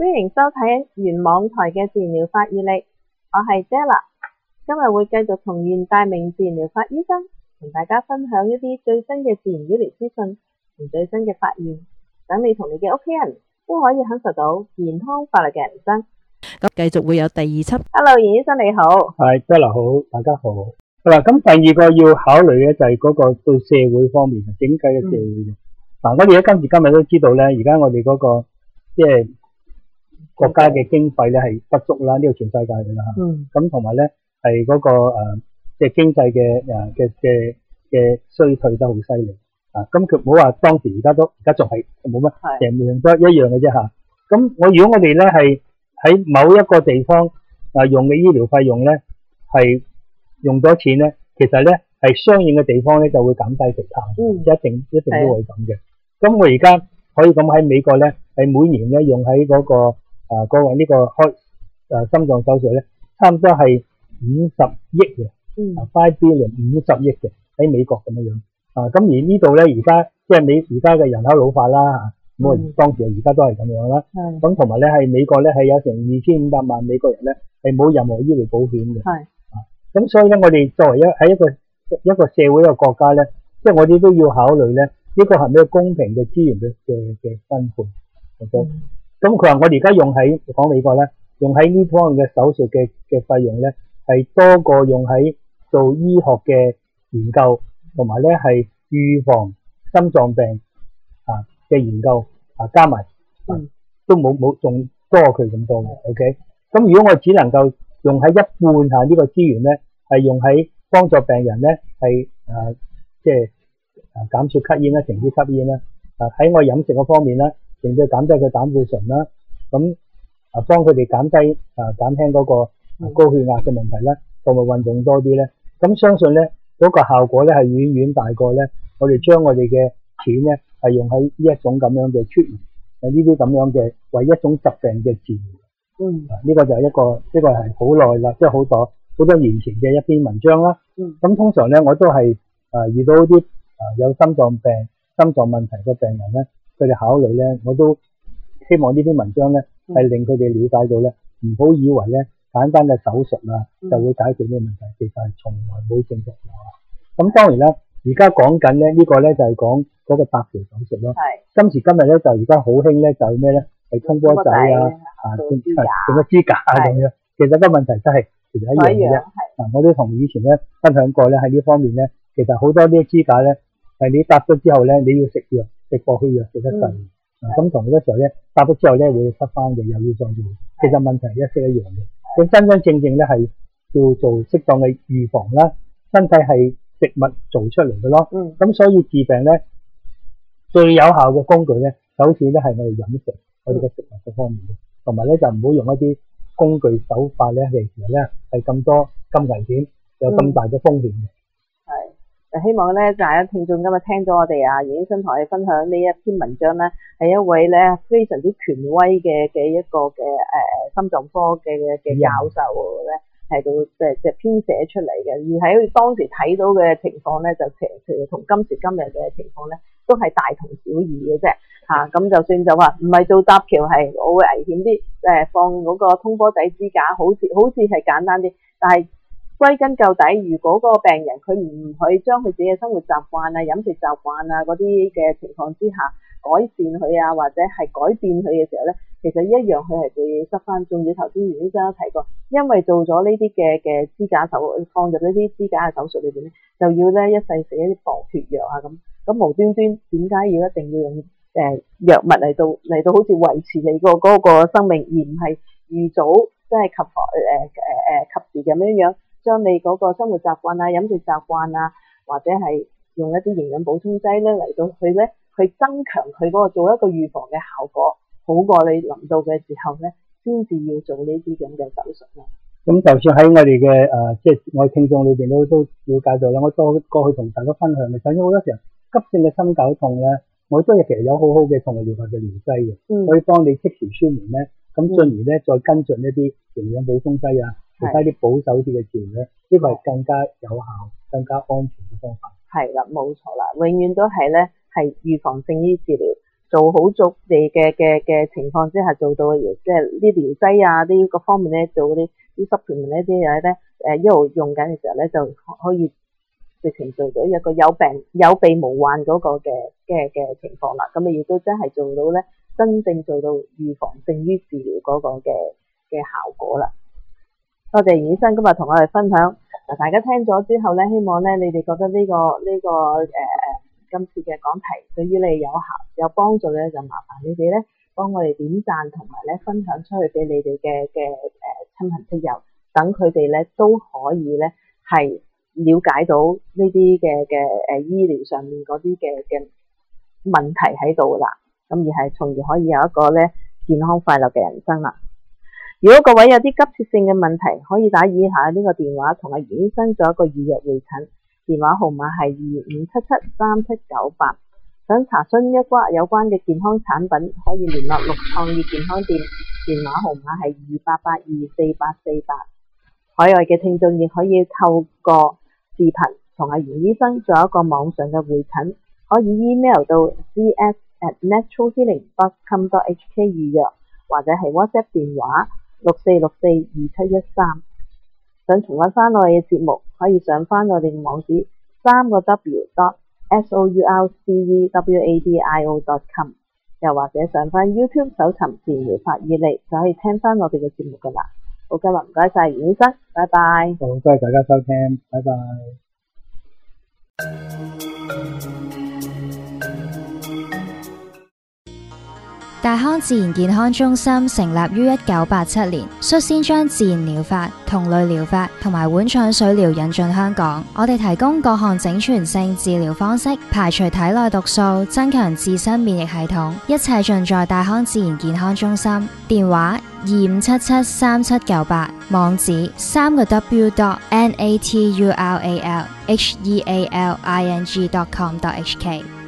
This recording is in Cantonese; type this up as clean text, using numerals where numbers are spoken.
歡迎收睇原網台嘅自然療法與你，我係 Della， 今日會繼續同袁大明自然療法醫生同大家分享一啲最新嘅自然醫療資訊同最新嘅發現，等你同你嘅屋企人都可以享受到健康快樂嘅人生。 咁繼續會有第二輯。 Hello， 袁醫生你好。 係，Della好，大家好。好啦，咁第二個要考慮嘅就係嗰個對社會方面，整體嘅社會嘅。嗱，我哋今時今日都知道咧，而家我哋嗰個即係國家嘅經費咧係不足啦，呢個全世界噶啦吓。咁同埋咧係嗰個即係經濟嘅衰退得好犀利啊！咁佢唔好話當時，而家仲係冇乜，成樣都一樣嘅啫吓。咁如果我哋咧係喺某一個地方用嘅醫療費用咧係用咗錢咧，其實咧係相應嘅地方咧就會減低其他，一定都會咁嘅。咁我而家可以咁喺美國咧，係每年咧用喺嗰個呢個開心臟手術咧，差唔多係50億嘅，5 billion 50億嘅喺美國咁樣樣。咁而呢度咧而家即係而家嘅人口老化啦嚇，咁啊當時而家都係咁樣啦。咁同埋咧係美國咧係有成2500萬美國人咧係冇任何醫療保險嘅。咁所以咧我哋作為喺一個社會一個國家咧，即係我哋都要考慮咧。呢個係咩公平嘅資源嘅分配 ？OK，咁佢話我哋而家用喺講美國咧，用喺呢方面嘅手術嘅費用咧，係多過用喺做醫學嘅研究，同埋咧係預防心臟病嘅研究加埋都冇仲多佢咁多嘅。OK，咁如果我只能夠用喺一半呢個資源咧，係用喺幫助病人咧係即係。減少吸煙啦，停止吸煙啦。喺我飲食嗰方面啦，令到減低佢膽固醇啦。咁幫佢哋減輕嗰個高血壓嘅問題啦，同埋運動多啲咧。咁相信咧嗰個效果咧係遠遠大過咧，我哋將我哋嘅錢咧係用喺呢一種咁樣嘅出現呢啲咁樣嘅為一種疾病嘅治療。呢個就係呢個係好耐啦，即係好多年前嘅一篇文章啦。咁通常咧我都係遇到啲有心臟病、心臟問題嘅病人咧，佢哋考慮咧，我都希望呢篇文章咧係令佢哋了解到咧，唔好以為咧簡單嘅手術就會解決呢個問題，其實係從來冇證實過。咁當然啦，而家講緊咧呢個咧就係講嗰個搭橋手術咯。今時今日咧就而家好興咧就係咩咧？係通波仔整個支架咁樣。其實個問題真係其實一樣嘅啫。我都同以前咧分享過咧喺呢方面咧，其實好多啲支架咧。係你搭咗之後咧，你要食藥，食過去藥食得滯。咁同好多時候咧，搭咗之後咧會失翻嘅，又要再做。其實問題一式一樣嘅。咁真正咧係要做適當嘅預防啦。身體係食物做出嚟嘅咯。咁所以治病咧最有效嘅工具咧，首先咧係我哋飲食，我哋嘅食物嗰方面嘅，同埋咧就唔好用一啲工具手法咧，其實咧係咁多咁危險，有咁大嘅風險嘅。 希望咧大家聽眾今日聽咗我哋袁醫生同我哋分享呢一篇文章咧，係一位咧非常之權威嘅一個嘅心臟科嘅教授咧，係到即係編寫出嚟嘅。而喺當時睇到嘅情況咧，就其實同今時今日嘅情況咧，都係大同小異嘅啫。咁就算就話唔係做搭橋係好危險啲，放嗰個通波仔支架好似係簡單啲，但係歸根究底，如果個病人佢唔去將佢自己嘅生活習慣飲食習慣嗰啲嘅情況之下改善佢或者係改變佢嘅時候咧，其實一樣佢係會失翻。仲要頭先袁醫生提過，因為做咗呢啲嘅支架放入呢啲支架嘅手術裏邊咧，就要咧一世食一啲防血藥咁無端端點解要一定要用藥物嚟到好似維持你嗰個生命，而唔係預早即係及時咁樣將你嗰個生活習慣飲食習慣或者係用一啲營養補充劑咧嚟到去增強佢嗰個做一個預防嘅效果，好過你臨到嘅時候咧先至要做呢啲咁嘅手術啦。 咁就算喺我哋嘅即係我哋聽眾裏邊都了解到啦，我過去同大家分享嘅，首先好多時候急性嘅心絞痛咧，我都其實有好嘅痛療法嘅療劑嘅，可以幫你即時舒緩咧，咁進而咧再跟進一啲營養補充劑其他啲保守啲嘅治療咧，呢個係更加有效、更加安全嘅方法。 係啦，冇錯啦，永遠都係咧係預防勝於治療。 做好足地嘅情況之下做到嘅嘢，即係啲療劑啊，啲各方面咧做嗰啲 supplement 呢啲嘢咧，一路用緊嘅時候咧就可以直情做到一個有備無患嗰個嘅情況啦。咁亦都真係做到咧，真正做到預防勝於治療嗰個嘅效果啦。多謝袁醫生今日同我哋分享。嗱，大家聽咗之後咧，希望咧你哋覺得呢個今次嘅講題對於你有幫助咧，就麻煩你哋咧幫我哋點讚同埋咧分享出去俾你哋嘅親朋戚友，等佢哋咧都可以咧係了解到呢啲嘅醫療上面嗰啲嘅問題喺度啦，咁而係從而可以有一個咧健康快樂嘅人生啦。如果各位有啲急切性嘅問題，可以打以下呢個電話同阿袁醫生做一個預約會診，電話號碼係25773798。想查詢有關嘅健康產品，可以聯絡綠創意健康店，電話號碼係28824848。海外嘅聽眾亦可以透過視頻同阿袁醫生做一個網上嘅會診，可以 email 到 cs@naturalhealing.com.hk 預約，或者係 WhatsApp 電話64642713。想重溫翻我哋嘅節目，可以上翻我哋嘅網址3w.sourcewadio.com， 又或者上翻 YouTube 搜尋治療法以嚟，就可以聽翻我哋嘅節目噶啦。好，今日唔該晒袁醫生，拜拜。 好，多謝大家收聽，拜拜。 大康自然健康中心成立於1987年，率先將自然療法、同類療法同埋碗腸水療引進香港。我哋提供各項整全性治療方式，排除體內毒素，增強自身免疫系統，一切盡在大康自然健康中心。電話25773798，網址3w.naturalhealing.com.hk。